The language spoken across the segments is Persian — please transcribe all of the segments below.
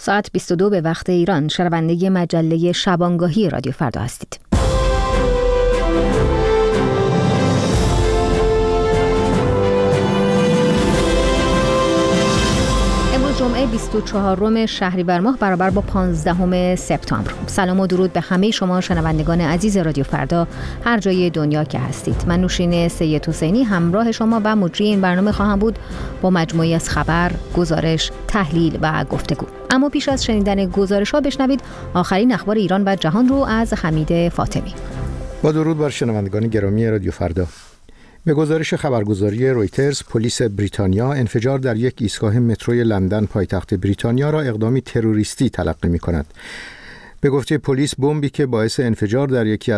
ساعت 22 به وقت ایران شنونده مجله شبانگاهی رادیو فردا هستید. جمعه 24 شهریور ماه برابر با 15 سپتامبر. سلام و درود به همه شما شنوندگان عزیز رادیو فردا هر جای دنیا که هستید. من نوشین سید حسینی همراه شما و مجری این برنامه خواهم بود با مجموعی از خبر، گزارش، تحلیل و گفتگو. اما پیش از شنیدن گزارش‌ها بشنوید آخرین اخبار ایران و جهان رو از حمید فاطمی. با درود بر شنوندگان گرامی رادیو فردا. به گزارش خبرگزاری رویترز، پلیس بریتانیا انفجار در یک ایستگاه متروی لندن پایتخت بریتانیا را اقدامی تروریستی تلقی می‌کند. به گفته پلیس، بمبی که باعث انفجار در یکی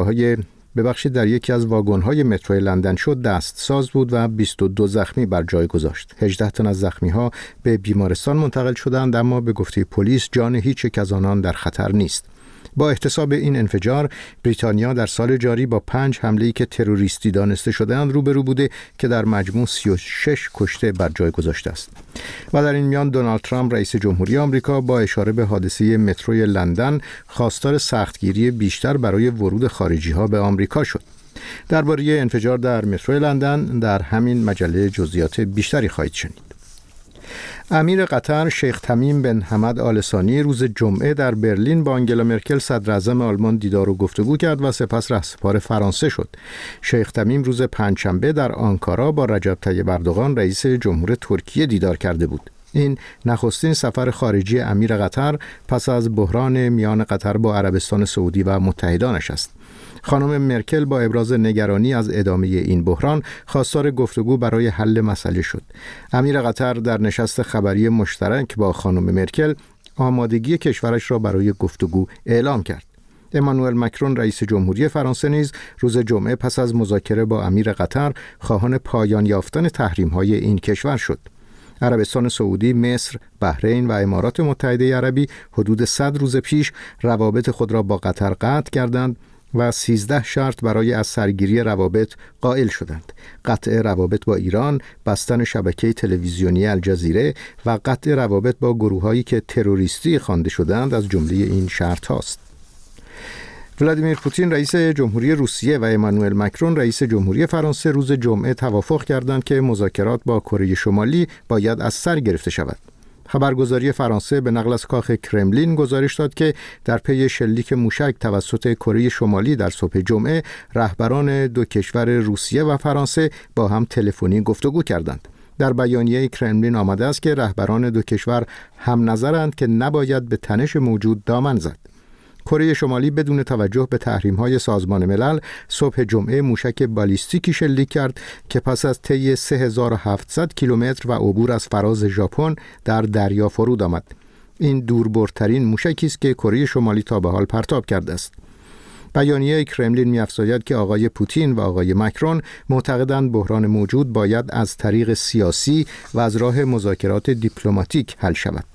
از واگن‌های متروی لندن شد دستساز بود و 22 زخمی بر جای گذاشت. 18 تن از زخمی‌ها به بیمارستان منتقل شدند، اما به گفته پلیس جان هیچ یک از آنان در خطر نیست. با احتساب این انفجار، بریتانیا در سال جاری با 5 حمله‌ای که تروریستی دانسته شده‌اند روبرو بوده که در مجموع 36 کشته بر جای گذاشته است. و در این میان دونالد ترامپ رئیس جمهوری آمریکا با اشاره به حادثه متروی لندن خواستار سختگیری بیشتر برای ورود خارجی‌ها به آمریکا شد. درباره انفجار در متروی لندن در همین مجله جزئیات بیشتری خواهید شنید. امیر قطر شیخ تمیم بن حمد آل ثانی روز جمعه در برلین با آنگلا مرکل صدراعظم آلمان دیدار و گفتگو کرد و سپس رهسپار فرانسه شد. شیخ تمیم روز پنجشنبه در آنکارا با رجب طیب اردوغان رئیس جمهور ترکیه دیدار کرده بود. این نخستین سفر خارجی امیر قطر پس از بحران میان قطر با عربستان سعودی و متحدانش است. خانم مرکل با ابراز نگرانی از ادامه این بحران خواستار گفتگو برای حل مسئله شد. امیر قطر در نشست خبری مشترک با خانم مرکل آمادگی کشورش را برای گفتگو اعلام کرد. امانوئل مکرون رئیس جمهوری فرانسه نیز روز جمعه پس از مذاکره با امیر قطر خواهان پایان یافتن تحریم‌های این کشور شد. عربستان سعودی، مصر، بحرین و امارات متحده عربی حدود 100 روز پیش روابط خود را با قطر قطع کردند و 13 شرط برای از سرگیری روابط قائل شدند: قطع روابط با ایران، بستن شبکه تلویزیونی الجزیره و قطع روابط با گروه‌هایی که تروریستی خوانده شدند از جمله این شرط هاست. ولادیمیر پوتین رئیس جمهوری روسیه و امانوئل مکرون رئیس جمهوری فرانسه روز جمعه توافق کردند که مذاکرات با کره شمالی باید از سر گرفته شود. خبرگزاری فرانسه به نقل از کاخ کرملین گزارش داد که در پی شلیک موشک توسط کره شمالی در صبح جمعه رهبران دو کشور روسیه و فرانسه با هم تلفنی گفتگو کردند. در بیانیه کرملین آمده است که رهبران دو کشور هم نظرند که نباید به تنش موجود دامن زد. کره شمالی بدون توجه به تحریم‌های سازمان ملل صبح جمعه موشک بالیستیکی شلیک کرد که پس از طی 3700 کیلومتر و عبور از فراز ژاپن در دریا فرود آمد. این دوربرترین موشکی است که کره شمالی تا به حال پرتاب کرده است. بیانیه کرملین می‌افزاید که آقای پوتین و آقای مکرون معتقدند بحران موجود باید از طریق سیاسی و از راه مذاکرات دیپلماتیک حل شود.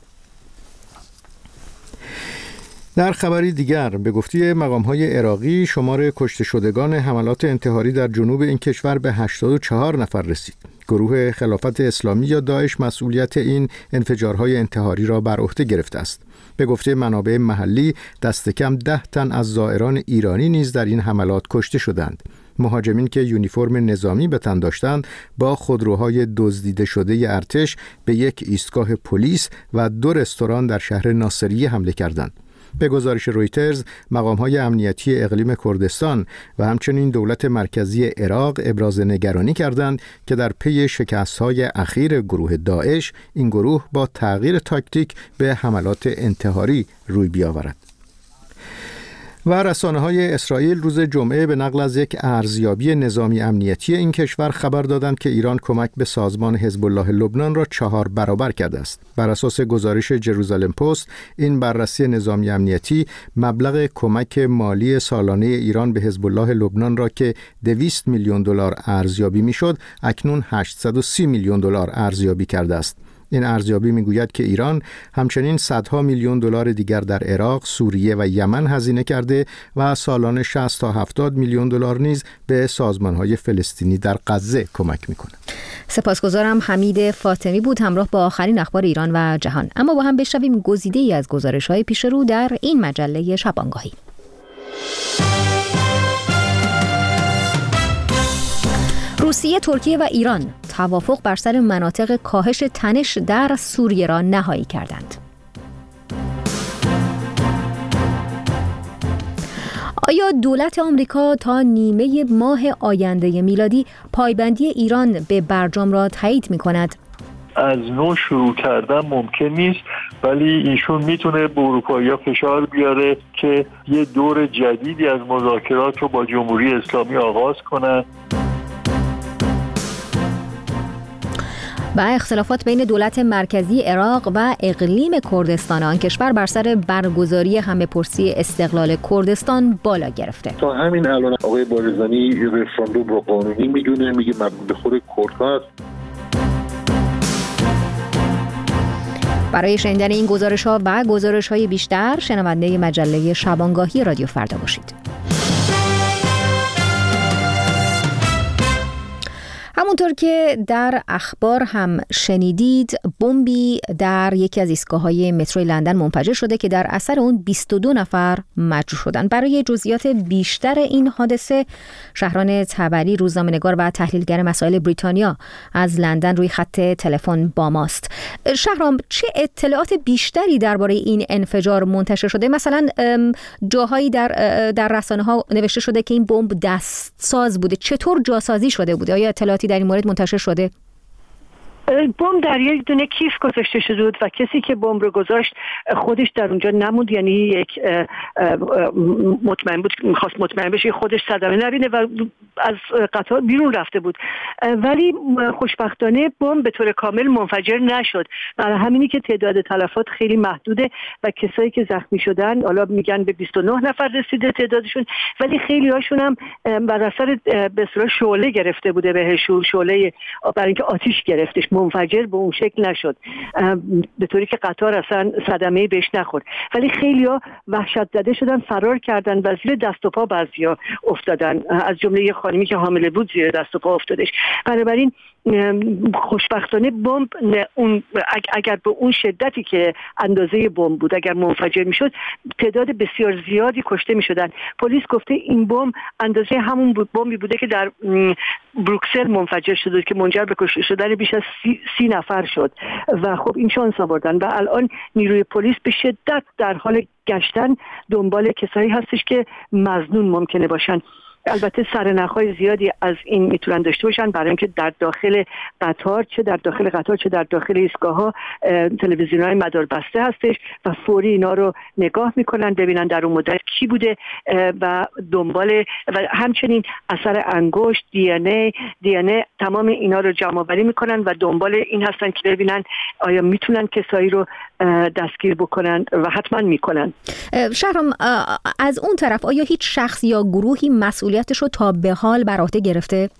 در خبری دیگر، به گفته مقام‌های عراقی شمار کشته شدگان حملات انتحاری در جنوب این کشور به 84 نفر رسید. گروه خلافت اسلامی یا داعش مسئولیت این انفجارهای انتحاری را بر عهده گرفته است. به گفته منابع محلی دست کم 10 تن از زائران ایرانی نیز در این حملات کشته شدند. مهاجمین که یونیفرم نظامی به تن داشتند با خودروهای دزدیده شده ارتش به یک ایستگاه پلیس و 2 رستوران در شهر ناصریه حمله کردند. به گزارش رویترز، مقام‌های امنیتی اقلیم کردستان و همچنین دولت مرکزی عراق ابراز نگرانی کردند که در پی شکست‌های اخیر گروه داعش، این گروه با تغییر تاکتیک به حملات انتحاری روی بیاورد. و رسانه‌های اسرائیل روز جمعه به نقل از یک ارزیابی نظامی امنیتی این کشور خبر دادند که ایران کمک به سازمان حزب الله لبنان را 4 برابر کرده است. بر اساس گزارش جروزالم پست، این بررسی نظامی امنیتی مبلغ کمک مالی سالانه ایران به حزب الله لبنان را که 200 میلیون دلار ارزیابی میشد، اکنون 830 میلیون دلار ارزیابی کرده است. این ارزیابی میگوید که ایران همچنین صدها میلیون دلار دیگر در عراق، سوریه و یمن هزینه کرده و سالانه 60 تا 70 میلیون دلار نیز به سازمان‌های فلسطینی در غزه کمک می‌کند. سپاسگزارم. حمید فاطمی بود همراه با آخرین اخبار ایران و جهان. اما با هم بشنویم گزیده‌ای از گزارش‌های پیش رو در این مجله شبانگاهی. روسیه، ترکیه و ایران توافق بر سر مناطق کاهش تنش در سوریه را نهایی کردند. آیا دولت آمریکا تا نیمه ماه آینده میلادی پایبندی ایران به برجام را تایید می‌کند؟ از نو شروع کردن ممکن نیست، ولی ایشون میتونه به اروپایی‌ها فشار بیاره که یه دور جدیدی از مذاکرات رو با جمهوری اسلامی آغاز کنن. و اختلافات بین دولت مرکزی عراق و اقلیم کردستان آن کشور بر سر برگزاری همه‌پرسی استقلال کردستان بالا گرفته. تا همین الان آقای بارزانی رفراندوم رو قانونی میدونه، میگه مربوط به خود کردها است. برای شنیدن این گزارش‌ها و گزارش‌های بیشتر شنونده مجله شبانگاهی رادیو فردا باشید. همونطور که در اخبار هم شنیدید، بمبی در یکی از ایستگاه‌های مترو لندن منفجر شده که در اثر اون 22 نفر مجروح شدند. برای جزئیات بیشتر این حادثه، شهران تبری، روزنامه‌نگار و تحلیلگر مسائل بریتانیا از لندن روی خط تلفن با ماست. شهرام، چه اطلاعات بیشتری درباره این انفجار منتشر شده؟ مثلا جاهایی در رسانه‌ها نوشته شده که این بمب دستساز بوده. چطور جاسازی شده بوده؟ آیا اطلاعاتی در این مورد منتشر شده؟ بمب در یک دونه کیف گذاشته شده بود و کسی که بمب رو گذاشت خودش در اونجا نموند، یعنی یک مطمئن بود، می‌خواست مطمئن بشه خودش صدمه نبینه و از قطار بیرون رفته بود. ولی خوشبختانه بمب به طور کامل منفجر نشد. برای همینی که تعداد تلفات خیلی محدوده و کسایی که زخمی شدن حالا میگن به 29 نفر رسیده تعدادشون، ولی خیلی هاشون هم بر اثر به اصطلاح شعله گرفته بوده بهشون، شعله برای اینکه آتش گرفتش، منفجر به اون شکل نشد، به طوری که قطار اصلا صدمه بهش نخورد. ولی خیلی‌ها وحشت زده شدن، فرار کردن و زیر دست و پا بعضیا افتادن، از جمله یه خانمی که حامله بود زیر دست و پا افتادش. بنابراین خوشبختانه بمب اگر به اون شدتی که اندازه بمب بود اگر منفجر میشد تعداد بسیار زیادی کشته میشدن. پلیس گفته این بمب اندازه همون بمبی بوده که در بروکسل منفجر شده که منجر به کشته شدن بیش از 30 نفر شد و خب این شانس آوردن و الان نیروی پلیس به شدت در حال گشتن دنبال کسایی هستش که مظنون ممکنه باشن. البته سرنخ‌های زیادی از این میتونن داشته باشن، برای اینکه در داخل قطار چه در داخل ایستگاه‌ها تلویزیون‌های مدار بسته هستش و فوری اینا رو نگاه میکنن ببینن در اون مدت کی بوده و دنبال و همچنین اثر انگشت، دی ان ای تمام اینا رو جمع آوری میکنن و دنبال این هستن که ببینن آیا میتونن کسایی رو دستگیر بکنن و حتما میکنن. شهرام، از اون طرف آیا هیچ شخص یا گروهی مسئولیتش رو تا به حال بر عهده گرفته؟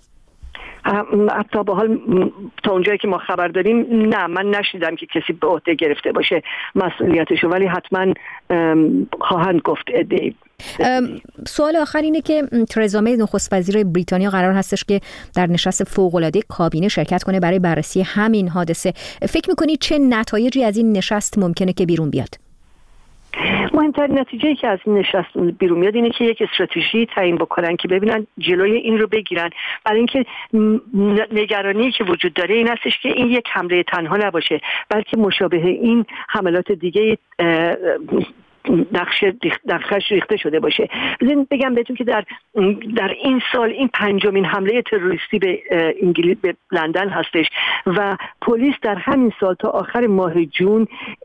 تا به حال تا اونجایی که ما خبر داریم نه، من نشیدم که کسی به عهده گرفته باشه مسئولیتش رو، ولی حتما خواهند گفت. سوال آخر اینه که ترزا می نخست وزیر بریتانیا قرار هستش که در نشست فوق‌العاده کابینه شرکت کنه برای بررسی همین حادثه. فکر می‌کنی چه نتایجی از این نشست ممکنه که بیرون بیاد؟ مهمترین نتیجه‌ای که از این نشست بیرون میاد اینه که یک استراتژی تعیین بکنن که ببینن جلوی این رو بگیرن، برای اینکه نگرانی که وجود داره این هستش که این یک حمله تنها نباشه بلکه مشابه این حملات دیگه نقشش ریخته شده باشه. بزنید بگم بهتون که در این سال این پنجمین حمله تروریستی به انگلیس به لندن هستش و پلیس در همین سال تا آخر ماه جون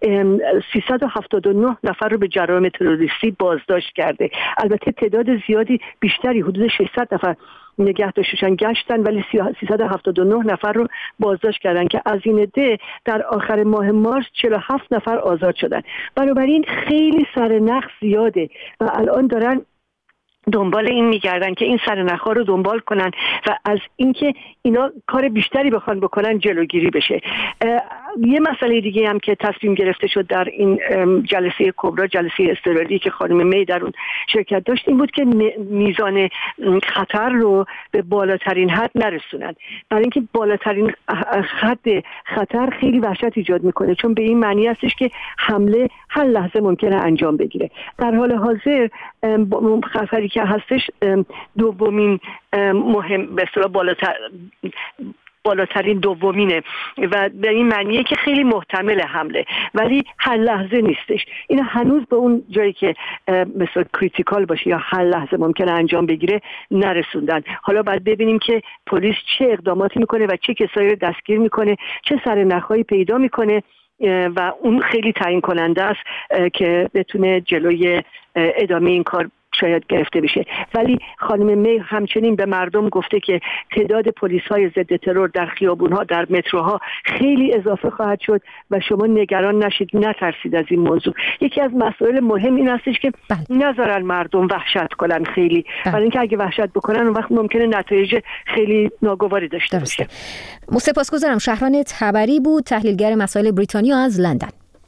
379 نفر رو به جرایم تروریستی بازداشت کرده. البته تعداد زیادی بیشتری حدود 600 نفر نگه داشتن گشتن، ولی 379 نفر رو بازداشت کردن که از این عده در آخر ماه مارس 47 نفر آزاد شدن. بنابراین خیلی سرنخ زیاده و الان دارن دنبال این میگردن که این سرنخ‌ها رو دنبال کنن و از اینکه اینا کار بیشتری بخوان بکنن جلوگیری بشه. یه مسئله دیگه هم که تصمیم گرفته شد در این جلسه کبرا، جلسه اضطراری که خانم می در اون شرکت داشت، این بود که میزان خطر رو به بالاترین حد نرسونن، برای اینکه بالاترین حد خطر خیلی وحشت ایجاد میکنه، چون به این معنی هستش که حمله هر لحظه ممکنه انجام بگیره. در حال حاضر خطری که هستش دومین مهم به اصطلاح بالاترین دومینه و به این معنیه که خیلی محتمل حمله، ولی هر لحظه نیستش. این هنوز به اون جایی که مثلا کریتیکال باشه یا هر لحظه ممکنه انجام بگیره نرسوندن. حالا باید ببینیم که پلیس چه اقداماتی میکنه و چه کسایی رو دستگیر میکنه، چه سرنخهایی پیدا میکنه و اون خیلی تعیین کننده است که بتونه جلوی ادامه این کار شاید گرفته بشه. ولی خانم می همچنین به مردم گفته که تعداد پلیس‌های ضد ترور در خیابون‌ها، در متروها خیلی اضافه خواهد شد و شما نگران نشید، نترسید از این موضوع. یکی از مسائل مهم این هستش که نذارن مردم وحشت کنن خیلی، برای اینکه اگه وحشت بکنن اون وقت ممکنه نتایج خیلی ناگواری داشته باشه. سپاسگزارم. شهران تبری بود، تحلیلگر مسائل بریتانیا از لندن.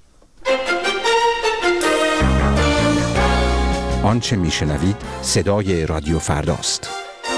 آنچه میشنوید صدای رادیو فرداست.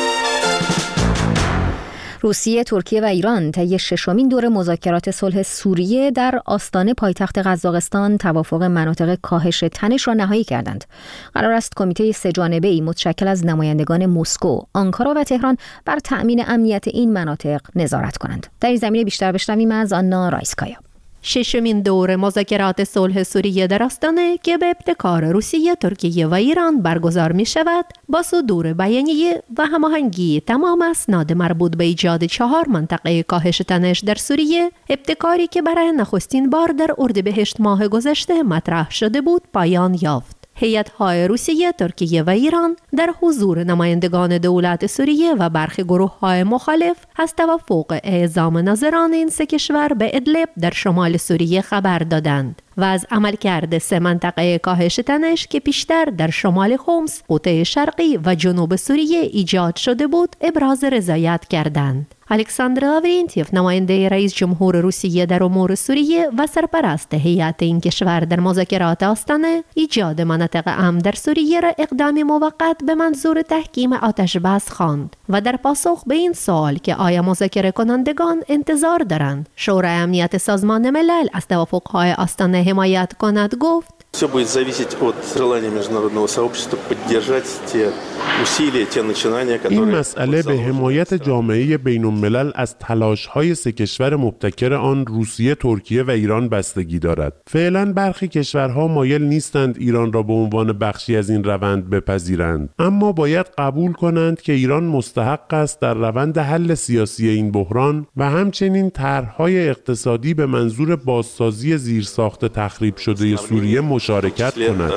روسیه، ترکیه و ایران طی ششمین دور مذاکرات صلح سوریه در آستانه پایتخت قزاقستان توافق مناطق کاهش تنش را نهایی کردند. قرار است کمیته سه‌جانبه‌ای متشکل از نمایندگان مسکو، آنکارا و تهران بر تأمین امنیت این مناطق نظارت کنند. در این زمینه بیشتر بشنویم از آنا رایسکایا. ششمین دور مذاکرات صلح سوریه در آستانه که به ابتکار روسیه، ترکیه و ایران برگزار می شود، با صدور بیانیه و هماهنگی تمام اسناد مربوط به ایجاد 4 منطقه کاهش تنش در سوریه، ابتکاری که برای نخستین بار در اردیبهشت ماه گذشته مطرح شده بود، پایان یافت. هیئت‌های روسیه، ترکیه و ایران در حضور نمایندگان دولت سوریه و برخی گروه‌های مخالف از توافق اعزام ناظران این سه کشور به ادلب در شمال سوریه خبر دادند و از عملکرد 3 منطقه کاهش تنش که پیشتر در شمال حمص، قطب شرقی و جنوب سوریه ایجاد شده بود، ابراز رضایت کردند. الکساندر لاورینتیف، نماینده رئیس جمهور روسیه در امور سوریه و سرپرست هیئت این کشور در مذاکرات آستانه، ایجاد مناطق امن در سوریه را اقدامی موقت به منظور تحکیم آتش بس خواند و در پاسخ به این سوال که آیا مذاکره کنندگان انتظار دارند شورای امنیت سازمان ملل از توافق‌های آستانه حمایت کند، گفت: Все будет зависеть от желания международного сообщества поддержать те усилия, те начинания, которые... این مسئله به حمایت جامعه بین‌الملل از تلاش‌های 3 کشور مبتکر آن، روسیه، ترکیه و ایران بستگی دارد. فعلا برخی کشورها مایل نیستند ایران را به عنوان بخشی از این روند بپذیرند، اما باید قبول کنند که ایران مستحق است در روند حل سیاسی این بحران و همچنین طرح‌های اقتصادی به منظور بازسازی زیرساخت تخریب شده سوریه مشارکت کند.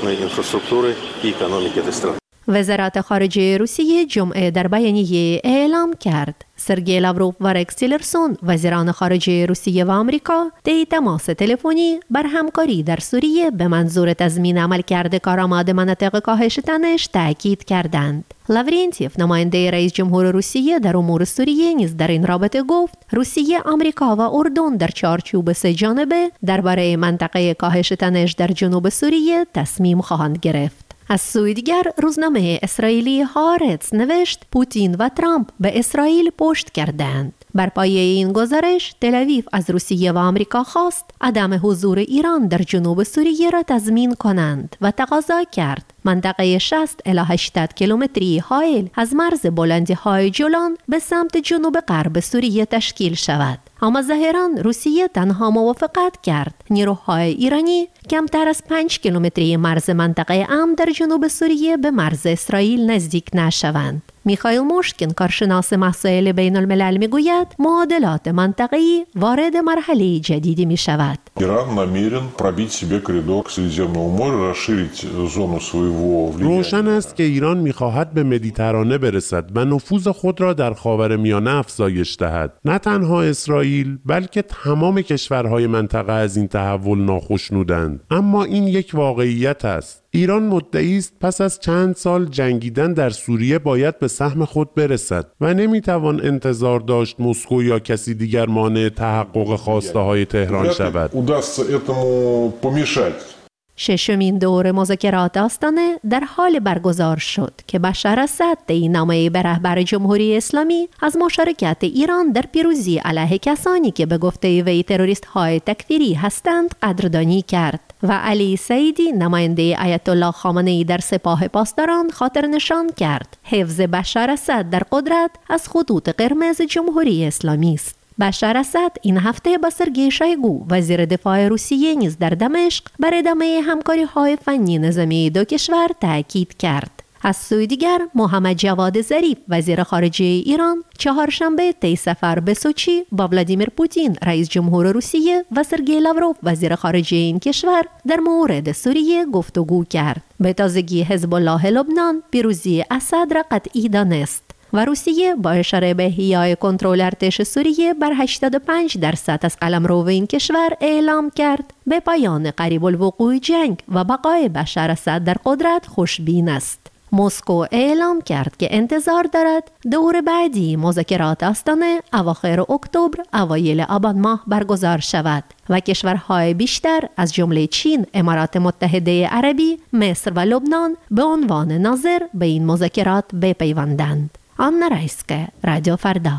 وزارت خارجه روسیه جمعه در بیانیه اعلام کرد سرگئی لاوروف و رکس تیلرسون، وزیران خارجه روسیه و آمریکا، طی تماس تلفنی بر همکاری در سوریه به منظور تضمین عملکرد کارآمد مناطق کاهش تنش تاکید کردند. لاورینتیف، نماینده رئیس جمهور روسیه در امور سوریه، نیز در این رابطه گفت روسیه، آمریکا و اردن در چارچوب 3 جانبه درباره منطقه کاهش تنش در جنوب سوریه تصمیم خواهند گرفت. از سوی دیگر روزنامه اسرائیلی هارتز نوشت پوتین و ترامپ به اسرائیل پشت کردند. بر پایه این گزارش تل‌آویو از روسیه و آمریکا خواست عدم حضور ایران در جنوب سوریه را تضمین کنند و تقاضا کرد منطقه 60 الی 80 کیلومتری حائل از مرز بلندی‌های جولان به سمت جنوب غرب سوریه تشکیل شود. اما ظاهراً روسیه تنها موافقت کرد نیروهای ایرانی کمتر از 5 کیلومتری مرز منطقه امن در جنوب سوریه به مرز اسرائیل نزدیک نشوند. میخائیل موشکین، کارشناس مسائل بین الملل، میگوید معادلات منطقه‌ای وارد مرحله جدیدی می شود. روشن است که ایران میخواهد به مدیترانه برسد و نفوذ خود را در خاورمیانه افزایش دهد. نه تنها اسرائیل بلکه تمام کشورهای منطقه از این تحول ناخشنودند. اما این یک واقعیت است. ایران مدعی است پس از چند سال جنگیدن در سوریه باید به سهم خود برسد و نمیتوان انتظار داشت مسکو یا کسی دیگر مانع تحقق خواسته های تهران شود. ششمین دور مذاکرات آستانه در حال برگزار شد که بشار اسد طی به رهبر جمهوری اسلامی از مشارکت ایران در پیروزی علیه کسانی که به گفته وی تروریست های تکفیری هستند قدردانی کرد و علی سعیدی نماینده آیت الله خامنه‌ای در سپاه پاسداران خاطر نشان کرد حفظ بشار اسد در قدرت از خطوط قرمز جمهوری اسلامی است. بشار اسد این هفته با سرگئی شویگو وزیر دفاع روسیه نیز در دمشق بر ادامه همکاری‌های فنی نظامی دو کشور تاکید کرد. از سوی دیگر محمد جواد ظریف وزیر خارجه ایران چهارشنبه طی سفر به سوچی با ولادیمیر پوتین رئیس جمهور روسیه و سرگئی لاوروف وزیر خارجه این کشور در مورد سوریه گفتگو کرد. به تازگی حزب الله لبنان پیروزی اسد را قطعی دانست و روسیه با اشاره به احیای کنترل ارتش سوریه بر 85% از قلمرو این کشور اعلام کرد به پایان قریب الوقوع جنگ و بقای بشار اسد در قدرت خوشبین است. مسکو اعلام کرد که انتظار دارد دور بعدی مذاکرات آستانه اواخر اکتبر اوایل آبان ماه برگزار شود و کشورهای بیشتر از جمله چین، امارات متحده عربی، مصر و لبنان به عنوان ناظر به این مذاکرات بپیوندند. آنا رایسکه، رادیو فردا.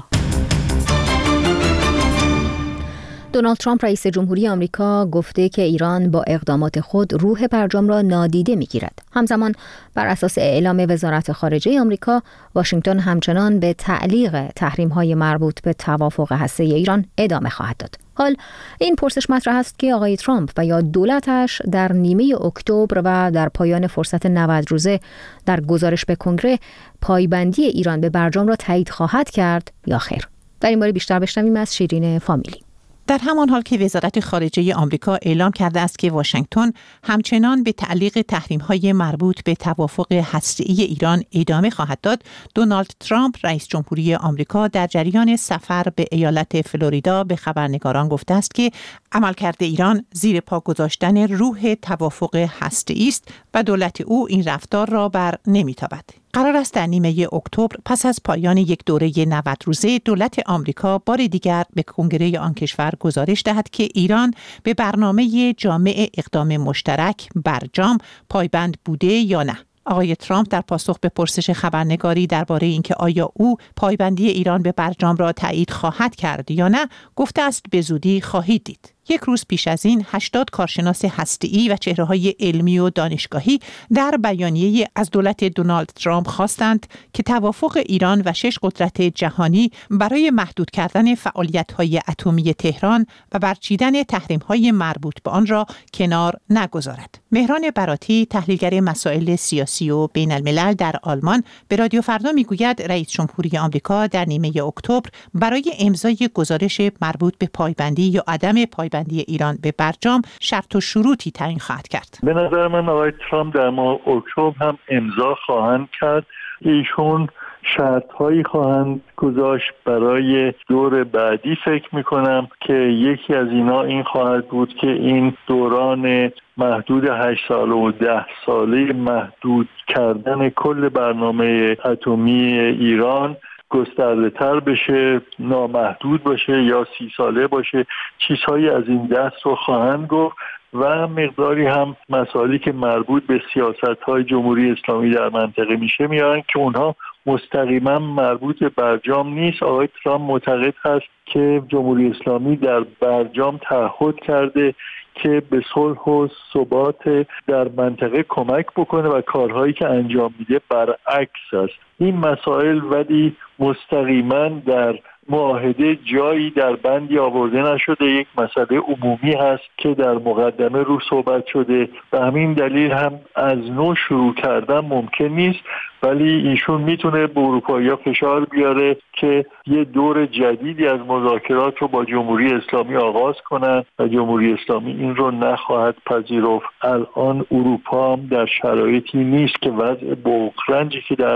دونالد ترامپ رئیس جمهوری آمریکا گفته که ایران با اقدامات خود روح برجام را نادیده می‌گیرد. همزمان بر اساس اعلام وزارت خارجه آمریکا، واشنگتن همچنان به تعلیق تحریم‌های مربوط به توافق هسته ایران ادامه خواهد داد. حال این پرسش مطرح است که آقای ترامپ و یا دولتش در نیمه اکتبر و در پایان فرصت 90 روزه در گزارش به کنگره پایبندی ایران به برجام را تایید خواهد کرد یا خیر. در این باره بیشتر بشنویم از شیرین فامیلی. در همان حال که وزارت خارجه آمریکا اعلام کرده است که واشنگتن همچنان به تعلیق تحریم‌های مربوط به توافق هسته‌ای ایران ادامه خواهد داد، دونالد ترامپ رئیس جمهوری آمریکا در جریان سفر به ایالت فلوریدا به خبرنگاران گفته است که عملکرد ایران زیر پا گذاشتن روح توافق هسته‌ای است و دولت او این رفتار را بر نمی‌تابد. قرار است در نیمه اکتبر پس از پایان یک دوره 90 روزه دولت آمریکا بار دیگر به کنگره آن کشور گزارش دهد که ایران به برنامه جامع اقدام مشترک برجام پایبند بوده یا نه. آقای ترامپ در پاسخ به پرسش خبرنگاری درباره اینکه آیا او پایبندی ایران به برجام را تایید خواهد کرد یا نه، گفته است به زودی خواهید دید. یک روز پیش از این 80 کارشناس هسته‌ای و چهره‌های علمی و دانشگاهی در بیانیه‌ای از دولت دونالد ترامپ خواستند که توافق ایران و 6 قدرت جهانی برای محدود کردن فعالیت‌های اتمی تهران و برچیدن تحریم‌های مربوط به آن را کنار نگذارد. مهران براتی، تحلیلگر مسائل سیاسی و بین‌الملل در آلمان، به رادیو فردا میگوید رئیس جمهوری آمریکا در نیمه اکتبر برای امضای گزارش مربوط به پایبندی یا عدم پایبندی ایران به برجام شرط و شروطی تعیین خواهد کرد. به نظر من آقای ترامپ در ماه اکتبر هم امضا خواهند کرد. ایشون شرط‌هایی خواهند گذاشت برای دور بعدی. فکر می‌کنم که یکی از اینا این خواهد بود که این دوران محدود 8 ساله و 10 ساله محدود کردن کل برنامه اتمی ایران گسترده تر بشه، نامحدود باشه یا 30 ساله باشه. چیزهایی از این دست رو خواهند گفت و مقداری هم مسائلی که مربوط به سیاست‌های جمهوری اسلامی در منطقه میشه میارن که اونها مستقیما مربوط به برجام نیست. آقای ترامپ معتقد هست که جمهوری اسلامی در برجام تعهد کرده که به صلح و ثبات در منطقه کمک بکنه و کارهایی که انجام میده برعکس است. این مسائل ولی مستقیما در معاهده جایی در بندی آورده نشده. یک مسئله عمومی هست که در مقدمه رو صحبت شده و همین دلیل هم از نو شروع کردن ممکن نیست، ولی ایشون میتونه به اروپایی‌ها فشار بیاره که یه دور جدیدی از مذاکرات رو با جمهوری اسلامی آغاز کنن و جمهوری اسلامی این رو نخواهد پذیرفت. الان اروپا هم در شرایطی نیست که وضع بحرانی که در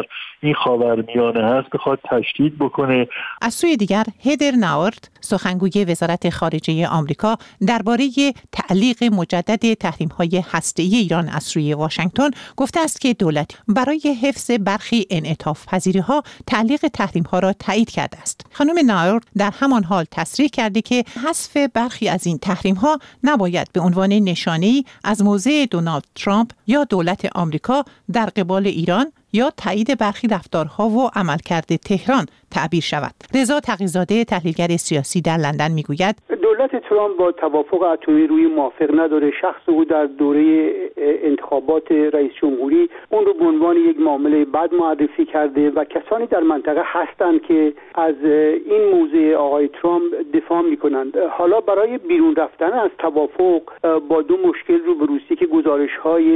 این خاورمیانه هست بخواد تشدید بکنه. از سوی دیگر هدر ناورد سخنگوی وزارت خارجه آمریکا درباره تعلیق مجدد تحریم‌های هسته‌ای ایران از سوی واشنگتن گفته است که دولت برای حفظ برخی انعطاف پذیری‌ها تعلیق تحریم‌ها را تایید کرده است. خانم ناورد در همان حال تصریح کرده که حذف برخی از این تحریم‌ها نباید به عنوان نشانه‌ای از موضع دونالد ترامپ یا دولت آمریکا در قبال ایران یا تایید برخی رفتارها و عملکرد تهران تعبیر شود. رضا تقی‌زاده تحلیلگر سیاسی در لندن میگوید دولت ترامپ با توافق اتمی روی موافق نداره. شخص او در دوره انتخابات رئیس جمهوری اون رو به عنوان یک معامله بد معرفی کرده و کسانی در منطقه هستند که از این موضع آقای ترامپ دفاع میکنند. حالا برای بیرون رفتن از توافق با دو مشکل روبروست که گزارش‌های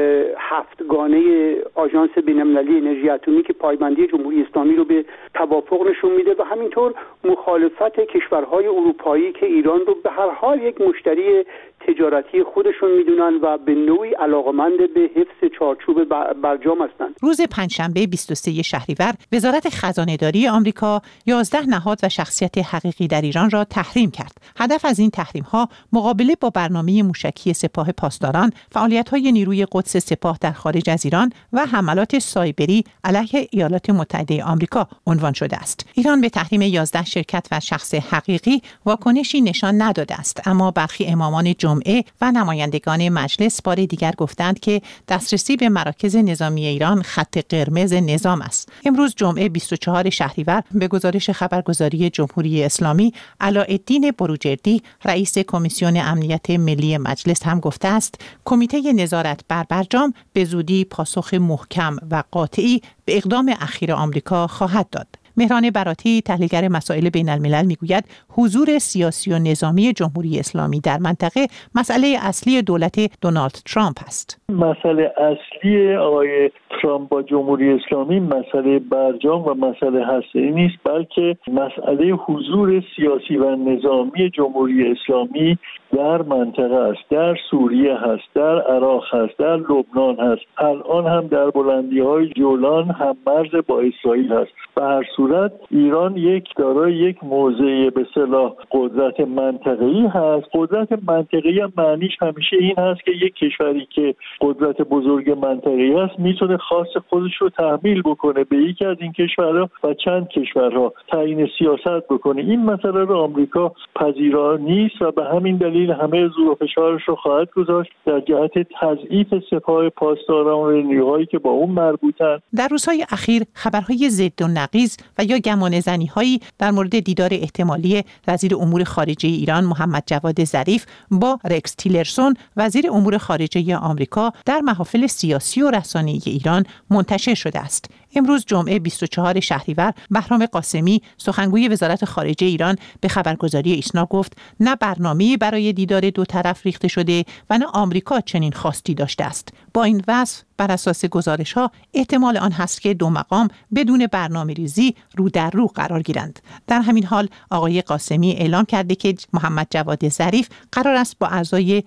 هفتگانه آژانس بین‌المللی انرژی اتمی که پایبندی جمهوری اسلامی رو به توافق نشون میده و همینطور مخالفت کشورهای اروپایی که ایران رو به هر حال یک مشتری تجارتی خودشون میدونن و به نوعی علاقمند به حفظ چارچوب برجام هستند. روز پنجشنبه 23 شهریور وزارت خزانه‌داری آمریکا 11 نهاد و شخصیت حقیقی در ایران را تحریم کرد. هدف از این تحریم‌ها مقابله با برنامه موشکی سپاه پاسداران، فعالیت‌های نیروی قدس سپاه در خارج از ایران و حملات سایبری علیه ایالات متحده آمریکا عنوان شده است. ایران به تحریم 11 شرکت و شخص حقیقی واکنشی نشان نداده است، اما برخی امامان جمعه و نمایندگان مجلس بار دیگر گفتند که دسترسی به مراکز نظامی ایران خط قرمز نظام است. امروز جمعه 24 شهریور به گزارش خبرگزاری جمهوری اسلامی علاءالدین بروجردی رئیس کمیسیون امنیت ملی مجلس هم گفته است کمیته نظارت بر برجام به زودی پاسخ محکم و قاطعی به اقدام اخیر آمریکا خواهد داد. مهران براتی تحلیلگر مسائل بین الملل میگوید حضور سیاسی و نظامی جمهوری اسلامی در منطقه مسئله اصلی دولت دونالد ترامپ است. مسئله اصلی آقای ترامپ با جمهوری اسلامی مسئله برجام و مسئله هسته‌ای نیست، بلکه مسئله حضور سیاسی و نظامی جمهوری اسلامی در منطقه است. در سوریه هست، در عراق هست، در لبنان هست، الان هم در بلندی‌های جولان هم مرز با اسرائیل هست. به هر صورت ایران دارای یک موضع به اصطلاح قدرت منطقه‌ای هست. قدرت منطقه‌ای هم معنیش همیشه این هست که یک کشوری که قدرت بزرگ منطقه‌ای هست میتونه خاص خودش رو تحمیل بکنه به یکی از این کشورها و چند کشورها تعیین سیاست بکنه. این مسئله رو آمریکا پذیرا نیست و به همین دلیل همه زور و فشارش رو خواهد گذاشت در جهت تضعیف سپاه پاسداران و نیروهایی که با اون مربوطن. در روزهای اخیر خبرهای ضد و نقیض و یا گمانه‌زنی‌هایی در مورد دیدار احتمالی وزیر امور خارجه ایران محمد جواد ظریف با رکس تیلرسون وزیر امور خارجه آمریکا در محافل سیاسی و رسانه‌ای ایران منتشر شده است. امروز جمعه 24 شهریور بهرام قاسمی سخنگوی وزارت خارجه ایران به خبرگزاری ایسنا گفت نه برنامه‌ای برای دیدار دو طرف ریخته شده و نه آمریکا چنین خواستی داشته است. با این وصف بر اساس گزارش‌ها احتمال آن هست که دو مقام بدون برنامه‌ریزی رو در رو قرار گیرند. در همین حال آقای قاسمی اعلام کرده که محمد جواد ظریف قرار است با اعضای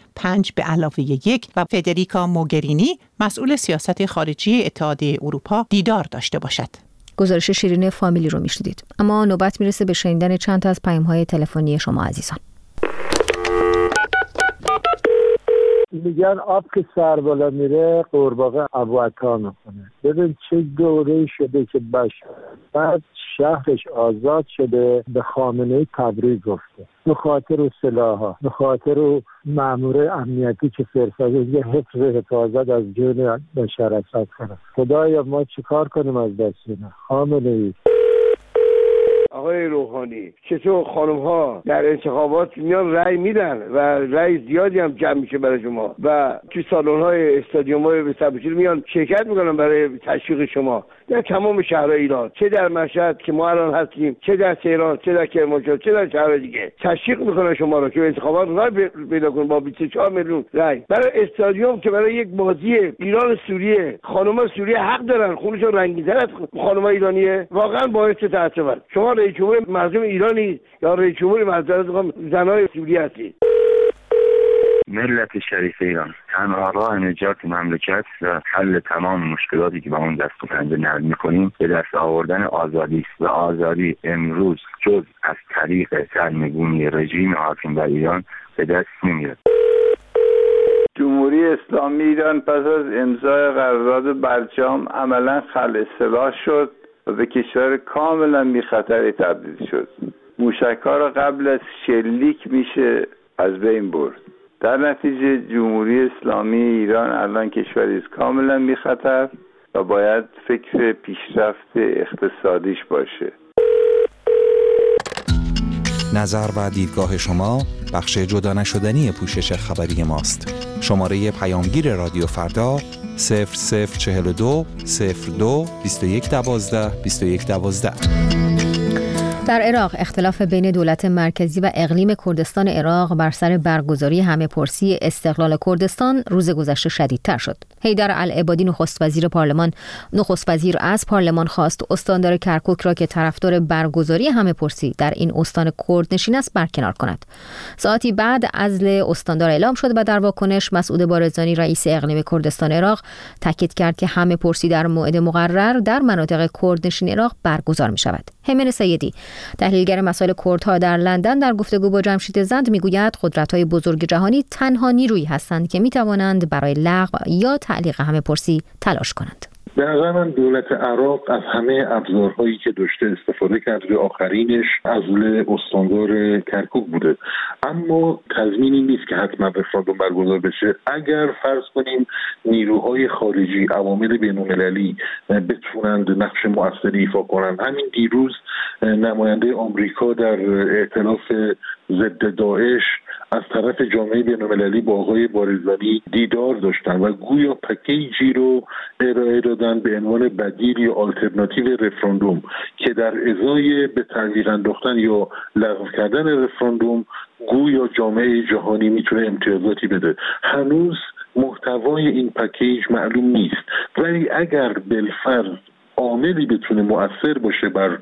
5+1 و فدریکا موگرینی مسئول سیاست خارجی اتحادیه اروپا دیدار داشته باشد. گزارش شیرین فامیلی رو میشنیدید. اما نوبت میرسه به شنیدن چند تا از پیام‌های تلفنی شما عزیزان. میگن آب که سر بالا میره قورباغه ابوعطا میکنه. ببین چه دوره شده که بشر بعد شهرش آزاد شده به خامنه‌ای تبریک گفته، به خاطر و سلاح‌ها، به خاطر و مامور امنیتی که فرستاده حفاظت از جون بشر اسد کنه. خدایا ما چیکار کنیم از دست اینا؟ خامنه‌ای آقای روحانی چطور خانم ها در انتخابات میان رأی میدن و رأی زیادی هم جمع میشه برای شما و توی سالن های استادیوم های به سبوچیر میان شرکت میکنن برای تشویق شما در تمام شهرهای ایران، چه در مشهد که ما الان هستیم، چه در تهران، چه در کرمانشاه، چه در شهرهای دیگه تشویق میکنن شما رو که انتخابات رأی پیدا کنید با 24 میلیون رأی. برای استادیوم که برای یک بازی ایران سوریه خانم‌ها سوریه حق دارن خونشون رنگین‌تر از خانم‌ها ایرانیه، واقعا باعث تعجبه. شما رئیس جمهور مردم ایرانی یا رئیس جمهور مردم زنای سوریه هستید. ملت شریف ایران تنها راه نجات مملکت و حل تمام مشکلاتی که با اون دست و پنجه نرم می‌کنیم به دست آوردن آزادی است و آزادی امروز جز از طریق سرنگونی رژیم حاکم بر ایران به دست نمیاد. جمهوری اسلامی ایران پس از امضای قرارداد برجام عملا خلع سلاح شد و به کشور کاملا بی خطری تبدیل شد. موشک‌ها را قبل از شلیک میشه از بین برد. در نتیجه جمهوری اسلامی ایران الان کشوری است کاملا بی خطر و باید فکر پیشرفت اقتصادیش باشه. نظر و دیدگاه شما بخش جدا نشدنی پوشش خبری ماست. شماره پیامگیر رادیو فردا 0042 02 21 12 21 12. در عراق اختلاف بین دولت مرکزی و اقلیم کردستان عراق بر سر برگزاری همه‌پرسی استقلال کردستان روز گذشته شدیدتر شد. حیدر العبادی نخست وزیر از پارلمان خواست استاندار کرکوک را که طرفدار برگزاری همه‌پرسی در این استان کردنشین است برکنار کند. ساعتی بعد عزل استاندار اعلام شد و در واکنش مسعود بارزانی رئیس اقلیم کردستان عراق تاکید کرد که همه‌پرسی در موعد مقرر در مناطق کردنشین عراق برگزار می‌شود. همین سیدی تحلیلگر مسائل کردها در لندن در گفتگو با جمشید زند میگوید قدرت‌های بزرگ جهانی تنها نیرویی هستند که میتوانند برای لغو یا تعلیق همه‌پرسی تلاش کنند. به نظر من دولت عراق از همه ابزارهایی که داشته استفاده کرده، آخرینش عزل استاندار کرکوک بوده، اما تضمینی نیست که حتما رفراندوم برگزار بشه. اگر فرض کنیم نیروهای خارجی، عوامل بین‌المللی بتونند نقش مؤثری ایفا کنند. همین دیروز نماینده آمریکا در ائتلاف ضد داعش از طرف جامعه بین‌المللی با آقای بارزانی دیدار داشتن و گویا پکیجی رو ارائه دادن به عنوان بدیل یا آلترناتیو رفراندوم که در ازای به تعلیق انداختن یا لغو کردن رفراندوم گویا جامعه جهانی میتونه امتیازاتی بده. هنوز محتوای این پکیج معلوم نیست، ولی اگر بالفرض عاملی بتونه مؤثر باشه بر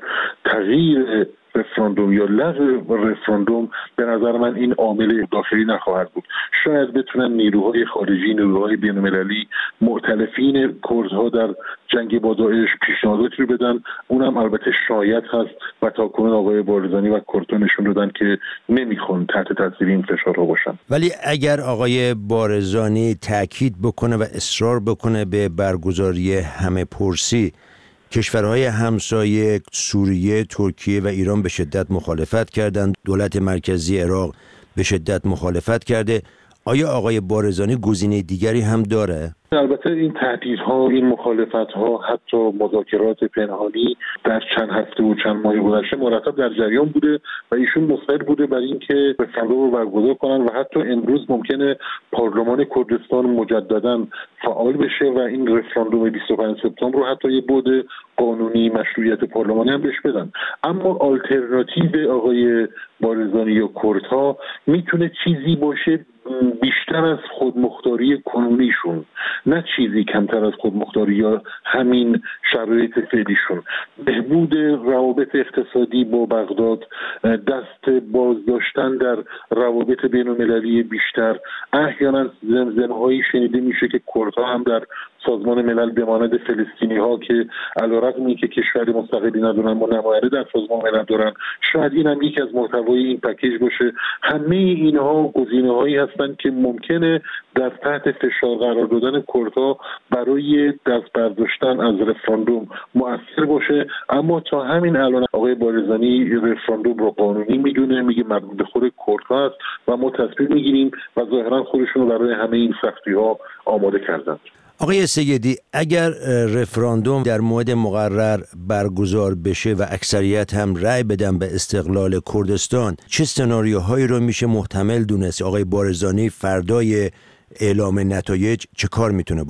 تغییر رفراندوم یا لغو رفراندوم، به نظر من این عامل داخلی نخواهد بود. شاید بتونن نیروهای خارجی، نیروهای بین‌المللی، مؤتلفین کردها در جنگ با داعش پیشنهاداتی رو بدن. اونم البته شاید هست و تاکنون آقای بارزانی و کردها نشون دادن که نمیخوان تحت تاثیر این فشارها باشن. ولی اگر آقای بارزانی تاکید بکنه و اصرار بکنه به برگزاری همه‌پرسی، کشورهای همسایه سوریه، ترکیه و ایران به شدت مخالفت کردند. دولت مرکزی عراق به شدت مخالفت کرده. آیا آقای بارزانی گزینه دیگری هم داره؟ البته این تهدیدها، این مخالفتها، حتی مذاکرات پنهانی در چند هفته و چند ماه گذشته مرتب در جریان بوده و ایشون مصر بوده برای اینکه رفراندوم رو برگزار کنن و حتی امروز ممکنه پارلمان کردستان مجددا فعال بشه و این رفراندوم 25 سپتامبر رو حتی یه بعد قانونی مشروعیت پارلمانی هم بهش بدن. اما آلترناتیو آقای بارزانی یا کردها میتونه چیزی باشه بیشتر از خودمختاری کنونیشون، نه چیزی کمتر از خودمختاری یا همین شرایط فعلیشون. بهبود روابط اقتصادی با بغداد، دست باز داشتن در روابط بین‌المللی بیشتر. احیانا زمزمه‌هایی شنیده میشه که کردها هم در سازمان ملل به مانند فلسطینی‌ها که علیرغم اینکه کشوری مستقلی ندارن اما نماینده در سازمان ملل دارن، شاید این هم یکی از محتوای این پکیج باشه. همه اینها گزینه‌هایی هستند که ممکنه در تحت فشار قرار دادن کردها برای دست برداشتن از رفراندوم مؤثر باشه. اما تا همین الان آقای بارزانی رفراندوم رو قانونی میدونه، میگه مربوط به خود کردها است و ما تصمیم میگیریم و ظاهرا خودشون رو برای همه این سختی‌ها آماده کردند. آقای سیدی، اگر رفراندوم در موعد مقرر برگزار بشه و اکثریت هم رأی بدن به استقلال کردستان، چه سناریوهایی رو میشه محتمل دونست؟ آقای بارزانی فردای اعلام نتایج چه کار میتونه بکنه؟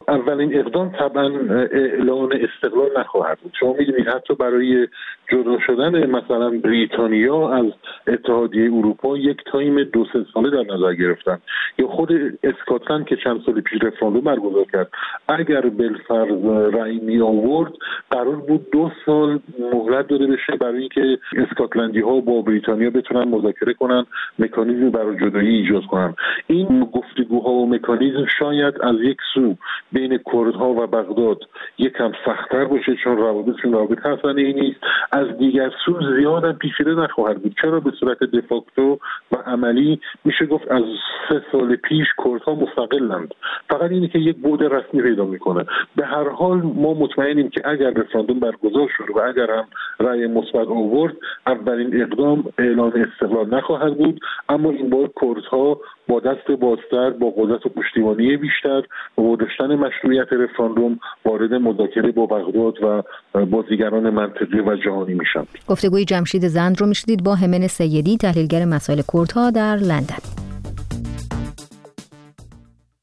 اولین اقدام طبعا اعلان استقلال نخواهد بود. شما می‌دونید حتی برای جدا شدن مثلا بریتانیا از اتحادیه اروپا یک تایم 2-3 ساله در نظر گرفتن، یا خود اسکاتلند که چند سال پیش رفراندوم برگزار کرد اگر بالفرض رأی می آورد قرار بود 2 سال مهلت داده بشه برای اینکه اسکاتلندی ها با بریتانیا بتونن مذاکره کنن، مکانیزم برای جدایی ایجاد کنن. این گفتگوها و مکانیزم شاید از یک سو بین کردها و بغداد یکم سخت‌تر باشه چون روابطشون رابط حسنه‌ای نیست، از دیگر سو زیاد هم پیچیده نخواهد بود. چرا؟ به صورت دفاکتو و عملی میشه گفت از 3 سال پیش کردها مستقلند، فقط اینه که یک بعد رسمی پیدا میکنه. به هر حال ما مطمئنیم که اگر رفراندوم برگزار شد و اگر هم رأی مثبت آورد اولین اقدام اعلان استقلال نخواهد بود، اما این بار کردها با دست بازتر، با قدرت و پشتیبانی بیشتر و با داشتن مشروعیت رفراندوم وارد مذاکره با بغداد و بازیگران منطقی و جهانی میشن. گفتگوی جمشید زند رو میشنید با همن سیدی، تحلیلگر مسائل کردها در لندن.